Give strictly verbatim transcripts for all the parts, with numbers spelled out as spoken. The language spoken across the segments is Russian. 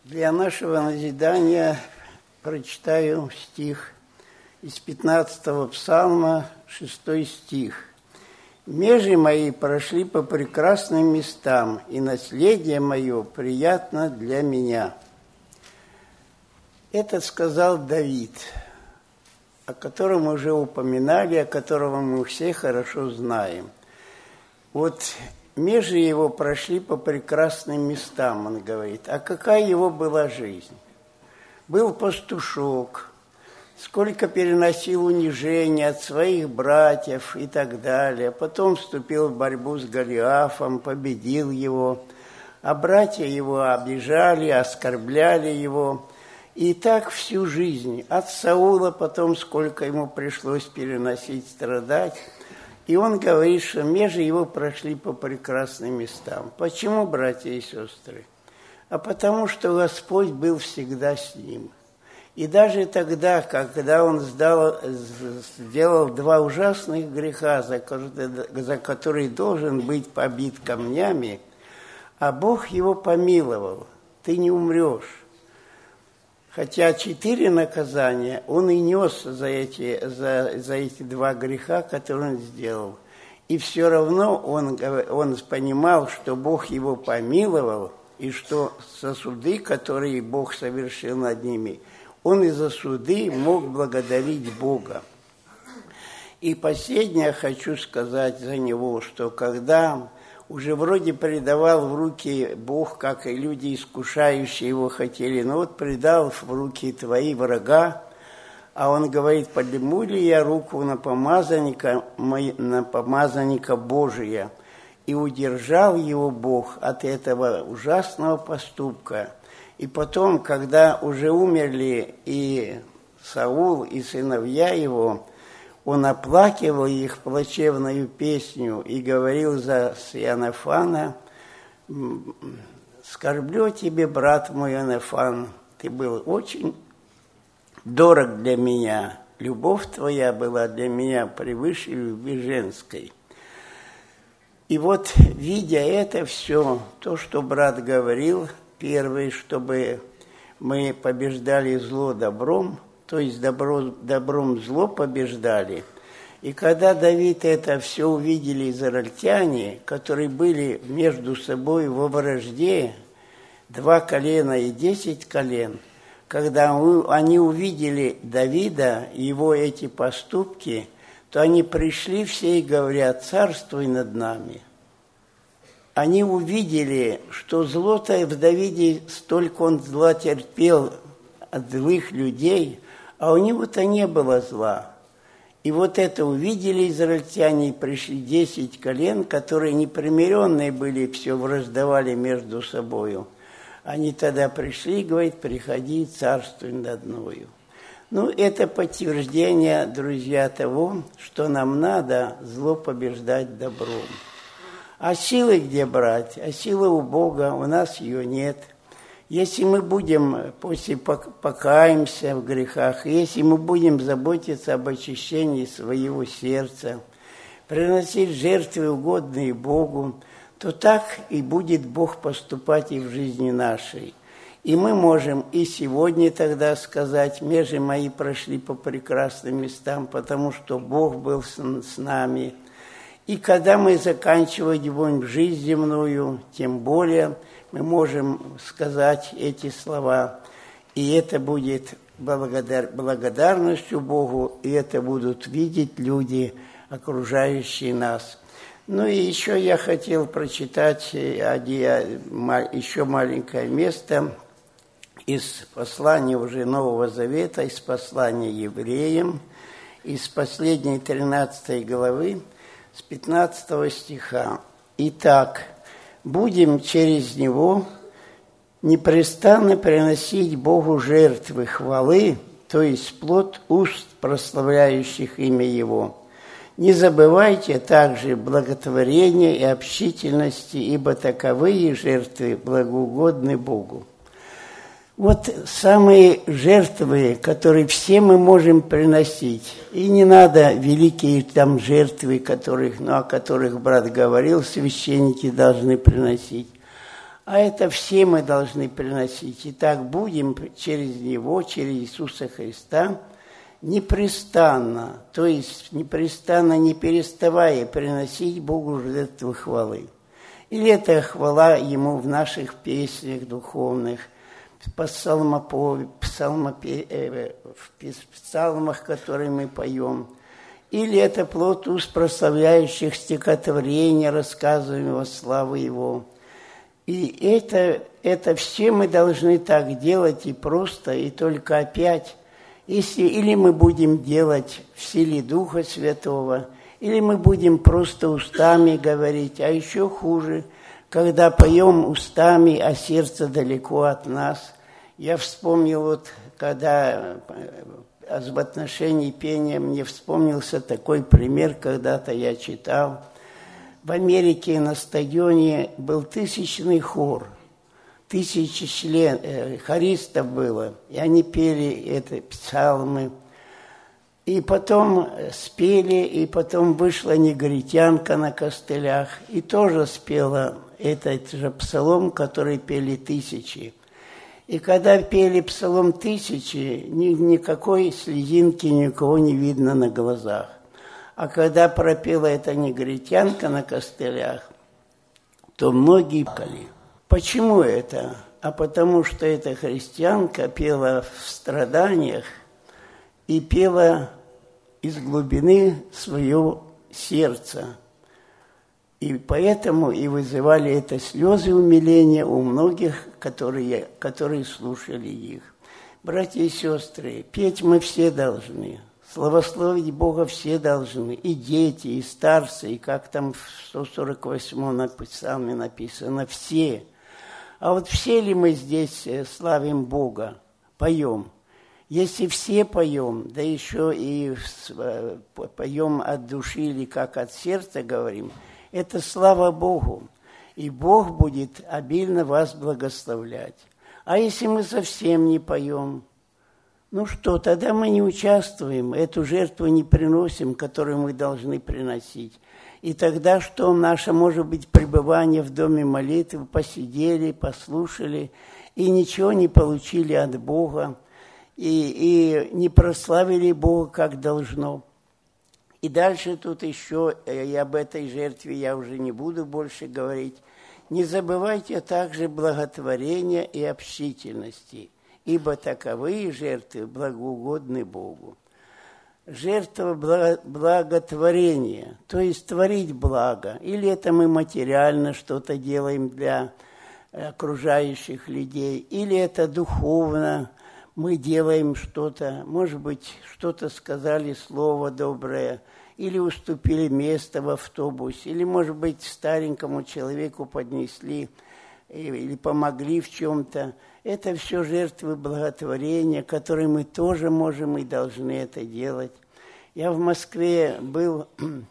Для нашего назидания прочитаю стих из пятнадцатого псалма, шестой стих. «Межи мои прошли по прекрасным местам, и наследие мое приятно для меня». Это сказал Давид, о котором мы уже упоминали, о котором мы все хорошо знаем. Вот межи его прошли по прекрасным местам, он говорит. А какая его была жизнь? Был пастушок, сколько переносил унижения от своих братьев и так далее. Потом вступил в борьбу с Голиафом, победил его. А братья его обижали, оскорбляли его. И так всю жизнь. От Саула потом сколько ему пришлось переносить, страдать. И он говорит, что межи его прошли по прекрасным местам. Почему, братья и сестры? А потому что Господь был всегда с ним. И даже тогда, когда он сдал, сделал два ужасных греха, за, за которые должен быть побит камнями, а Бог его помиловал. Ты не умрешь. Хотя четыре наказания он и нес за эти, за, за эти два греха, которые он сделал. И все равно он, он понимал, что Бог его помиловал, и что за суды, которые Бог совершил над ними, он и за суды мог благодарить Бога. И последнее хочу сказать за него, что когда уже вроде предавал в руки Бог, как и люди, искушающие его хотели, но вот предал в руки твои врага, а он говорит, подниму ли я руку на помазанника, на помазанника Божия, и удержал его Бог от этого ужасного поступка. И потом, когда уже умерли и Саул, и сыновья его, он оплакивал их плачевную песню и говорил за Иоаннафана: «Скорблю тебе, брат мой Иоаннафан, ты был очень дорог для меня, любовь твоя была для меня превыше любви женской». И вот, видя это все, то, что брат говорил, первый, чтобы мы побеждали зло добром, то есть добро, добром зло побеждали. И когда Давид это все увидели израильтяне, которые были между собой во вражде, два колена и десять колен, когда они увидели Давида и его эти поступки, то они пришли все и говорят: «Царствуй над нами». Они увидели, что зло-то в Давиде, столько он зла терпел от злых людей, а у него-то не было зла. И вот это увидели израильтяне, и пришли десять колен, которые непримиренные были, все враждовали между собою. Они тогда пришли и говорят: «Приходи, царствуй над мною». Ну, это подтверждение, друзья, того, что нам надо зло побеждать добром. А силы где брать? А силы у Бога, у нас ее нет. Если мы будем, после покаемся в грехах, если мы будем заботиться об очищении своего сердца, приносить жертвы, угодные Богу, то так и будет Бог поступать и в жизни нашей. И мы можем и сегодня тогда сказать: межи мои прошли по прекрасным местам, потому что Бог был с, с нами. И когда мы заканчивать будем жизнь земную, тем более мы можем сказать эти слова. И это будет благодар, благодарностью Богу, и это будут видеть люди, окружающие нас. Ну и еще я хотел прочитать еще маленькое место из послания уже Нового Завета, из послания евреям, из последней тринадцатой главы, с пятнадцатого стиха. «Итак, будем через него непрестанно приносить Богу жертвы хвалы, то есть плод уст, прославляющих имя Его. Не забывайте также благотворения и общительности, ибо таковые жертвы благоугодны Богу». Вот самые жертвы, которые все мы можем приносить. И не надо великие там жертвы, которых, ну, о которых брат говорил, священники должны приносить. А это все мы должны приносить. И так будем через Него, через Иисуса Христа, непрестанно, то есть непрестанно, не переставая приносить Богу жертву хвалы. Или это хвала Ему в наших песнях духовных, в псалмах, которые мы поем. Или это плод уст прославляющих стихотворения, рассказываемого славы Его. И это, это все мы должны так делать и просто, и только опять, если или мы будем делать в силе Духа Святого, или мы будем просто устами говорить, а еще хуже, когда поем устами, а сердце далеко от нас. Я вспомнил, вот, когда в отношении пения мне вспомнился такой пример, когда-то я читал. В Америке на стадионе был тысячный хор, тысячи член, э, хористов было, и они пели это псалмы. И потом спели, и потом вышла негритянка на костылях, и тоже спела этот же псалом, который пели тысячи. И когда пели псалом тысячи, ни, никакой слезинки никого не видно на глазах. А когда пропела эта негритянка на костылях, то многие плакали. Почему это? А потому что эта христианка пела в страданиях и пела из глубины своего сердца. И поэтому и вызывали это слезы умиления у многих, которые, которые слушали их. Братья и сестры, петь мы все должны. Славословить Бога все должны, и дети, и старцы, и как там в сто сорок восьмом псалме написано, все. А вот все ли мы здесь славим Бога, поем? Если все поем, да еще и поем от души или как от сердца говорим, это слава Богу, и Бог будет обильно вас благословлять. А если мы совсем не поем, ну что, тогда мы не участвуем, эту жертву не приносим, которую мы должны приносить. И тогда что наше, может быть, пребывание в доме молитвы, посидели, послушали, и ничего не получили от Бога, и, и не прославили Бога, как должно. И дальше тут еще, и об этой жертве я уже не буду больше говорить, не забывайте также благотворения и общительности, ибо таковые жертвы благоугодны Богу. Жертва благотворения, то есть творить благо, или это мы материально что-то делаем для окружающих людей, или это духовно мы делаем что-то, может быть, что-то сказали, слово доброе, или уступили место в автобусе, или, может быть, старенькому человеку поднесли или помогли в чем-то. Это все жертвы благотворения, которые мы тоже можем и должны это делать. Я в Москве был,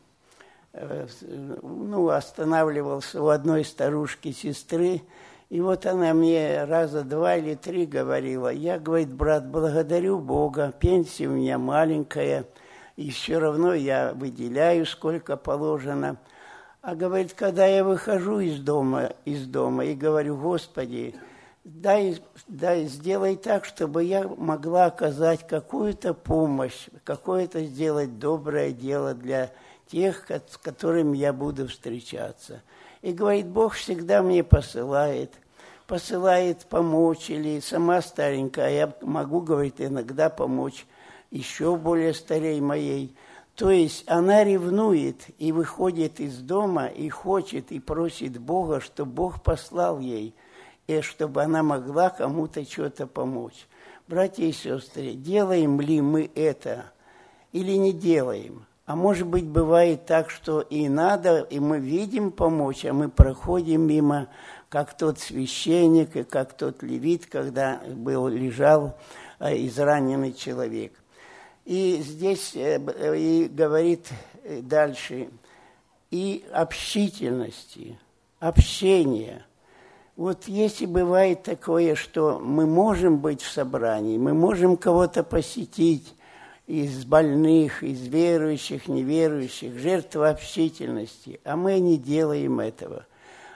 ну, останавливался у одной старушки-сестры, и вот она мне раза два или три говорила, я, говорит, брат, благодарю Бога, пенсия у меня маленькая, и все равно я выделяю, сколько положено. А говорит, когда я выхожу из дома, из дома и говорю, Господи, дай, дай, сделай так, чтобы я могла оказать какую-то помощь, какое-то сделать доброе дело для тех, с которыми я буду встречаться. И говорит, Бог всегда мне посылает, посылает помочь, или сама старенькая, я могу, говорит, иногда помочь еще более старей моей. То есть она ревнует и выходит из дома, и хочет, и просит Бога, чтобы Бог послал ей, и чтобы она могла кому-то что-то помочь. Братья и сестры, делаем ли мы это или не делаем? А может быть, бывает так, что и надо, и мы видим помочь, а мы проходим мимо, как тот священник, и как тот левит, когда был, лежал израненный человек. И здесь и говорит дальше, и общительности, общения. Вот если бывает такое, что мы можем быть в собрании, мы можем кого-то посетить из больных, из верующих, неверующих, жертв общительности, а мы не делаем этого.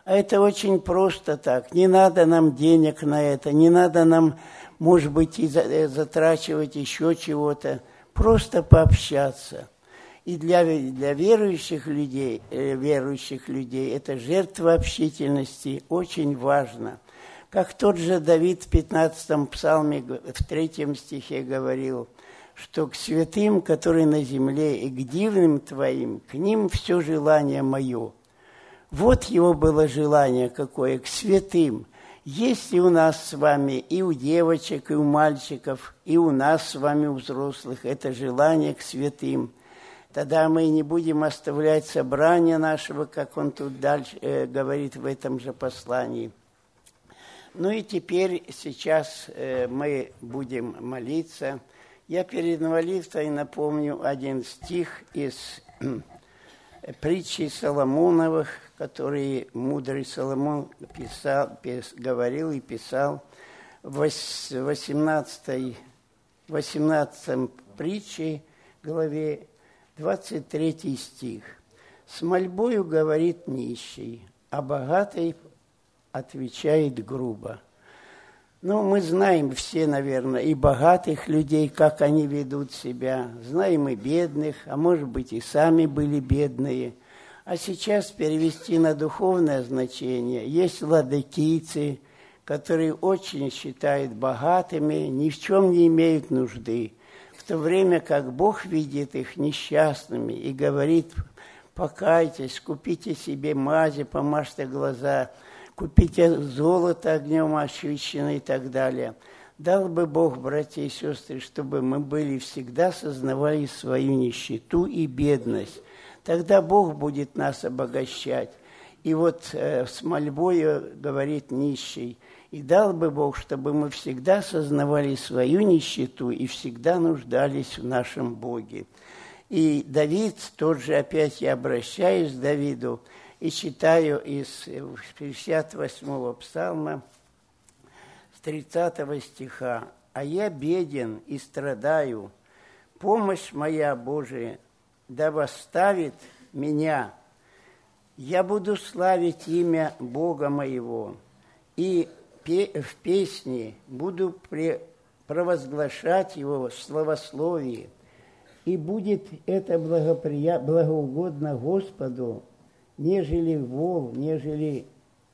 А это очень просто так. Не надо нам денег на это, не надо нам, может быть, и затрачивать еще чего-то. Просто пообщаться. И для, для верующих людей, э, верующих людей эта жертва общительности очень важна. Как тот же Давид в пятнадцатом псалме, в третьем стихе говорил, что к святым, которые на земле, и к дивным твоим, к ним все желание мое. Вот его было желание какое, к святым. Есть и у нас с вами, и у девочек, и у мальчиков, и у нас с вами, у взрослых, это желание к святым. Тогда мы не будем оставлять собрание нашего, как он тут дальше э, говорит в этом же послании. Ну и теперь, сейчас э, мы будем молиться. Я перед молитвой напомню один стих из э, притчи Соломоновых, который мудрый Соломон писал, пис, говорил и писал в восемнадцатой, восемнадцатой притче, главе двадцать третий стих. «С мольбою говорит нищий, а богатый отвечает грубо». Ну, мы знаем все, наверное, и богатых людей, как они ведут себя. Знаем и бедных, а может быть, и сами были бедные. А сейчас перевести на духовное значение. Есть ладыкийцы, которые очень считают богатыми, ни в чем не имеют нужды. В то время как Бог видит их несчастными и говорит: покайтесь, купите себе мази, помажьте глаза, купите золото огнем очищенное и так далее. Дал бы Бог, братья и сестры, чтобы мы были всегда сознавали свою нищету и бедность. Тогда Бог будет нас обогащать. И вот э, с мольбою говорит нищий. И дал бы Бог, чтобы мы всегда сознавали свою нищету и всегда нуждались в нашем Боге. И Давид, тот же, опять я обращаюсь к Давиду и читаю из пятьдесят восьмого псалма, с тридцатого стиха. «А я беден и страдаю, помощь моя, Божия, да восставит меня. Я буду славить имя Бога моего, и в песне буду провозглашать его в славословии, и будет это благоприя... благоугодно Господу, нежели вол, нежели,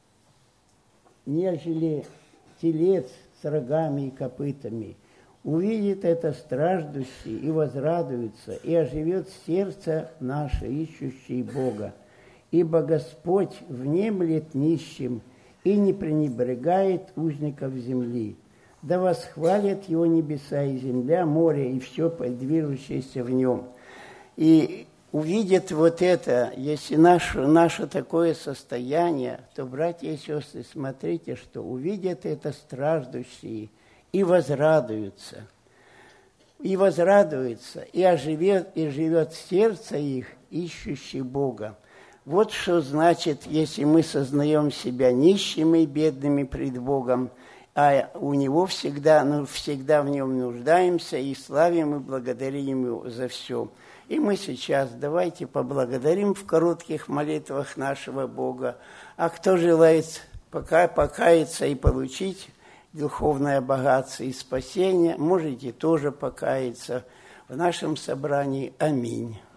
нежели телец с рогами и копытами. Увидит это страждущий и возрадуется, и оживет сердце наше, ищущее Бога. Ибо Господь внемлет нищим и не пренебрегает узников земли. Да восхвалят его небеса и земля, море и все движущееся в нем». И увидят вот это, если наше, наше такое состояние, то, братья и сестры, смотрите, что увидят это страждущие и возрадуются. И возрадуются, и оживет, и живет сердце их, ищущий Бога. Вот что значит, если мы сознаем себя нищими и бедными пред Богом, а у Него всегда, ну, всегда в Нем нуждаемся и славим и благодарим Его за все. И мы сейчас давайте поблагодарим в коротких молитвах нашего Бога. А кто желает пока покаяться и получить духовное богатство и спасение, можете тоже покаяться в нашем собрании. Аминь.